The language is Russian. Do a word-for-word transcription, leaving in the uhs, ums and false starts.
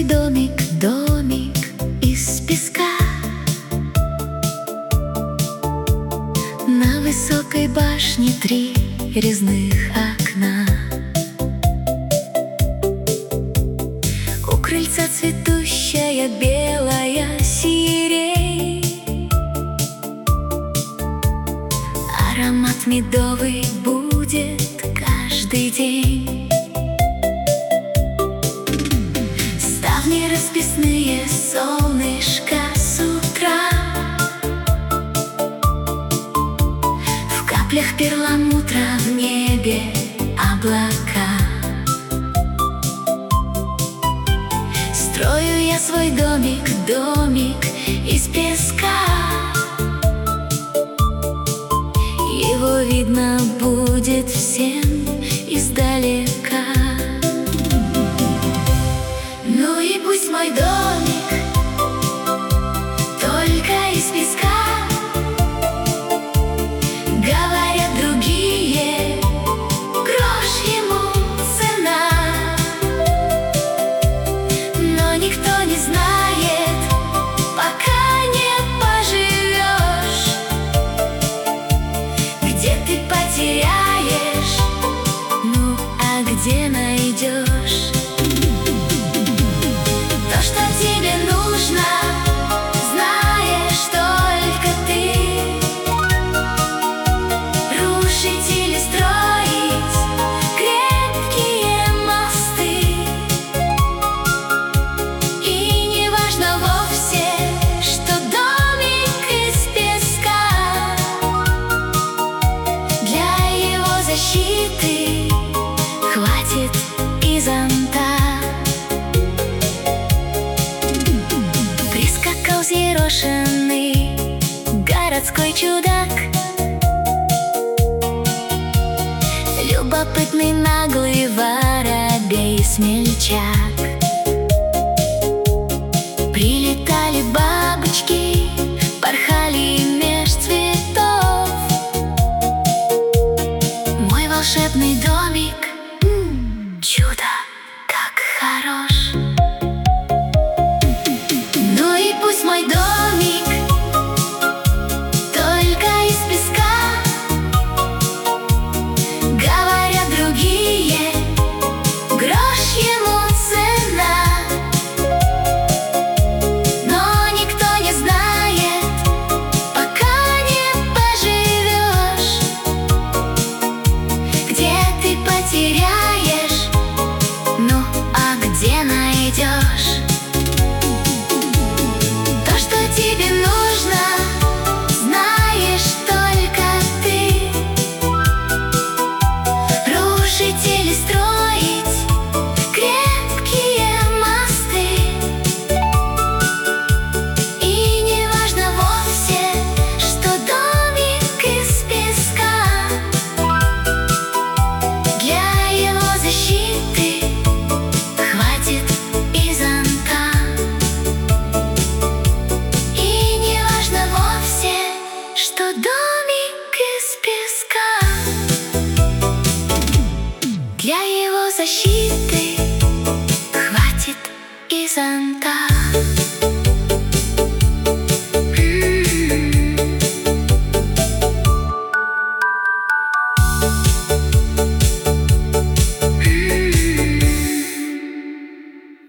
домик, домик из песка. На высокой башне три резных окна. У крыльца цветущая белая сирень. Аромат медовый будет каждый день. Ставни расписные, солнышко с утра. В каплях перламутра, в небе облака. Строю я свой домик, домик из песка. Его видно будет всем издалека. Ну и пусть мой домик только из песка. Говорят другие, грош ему цена. Но никто не знает, пока не поживешь, где ты потеряешь, ну а где найдешь. То, что тебе нужно, знаешь только ты. Рушить или строить крепкие мосты. И не важно вовсе, что домик из песка. Для его защиты хватит и зонта. Прискакал взъерошенный городской чудак. Любопытный наглый воробей-смельчак. Прилетали бабочки, порхали меж цветов. Мой волшебный домик, м-м, чудо, как хорош. Ну и пусть мой домик только из песка. Говорят другие, грош ему цена. Но никто не знает, пока не поживешь, где ты потеряешь, ну а где найдешь. То, что тебе нужно, знаешь только ты. Рушить или строить крепкие мосты. И не важно вовсе, что домик из песка. Для его защиты хватит и зонта. И не важно вовсе, что домик из песка. Для его защиты хватит и зонта.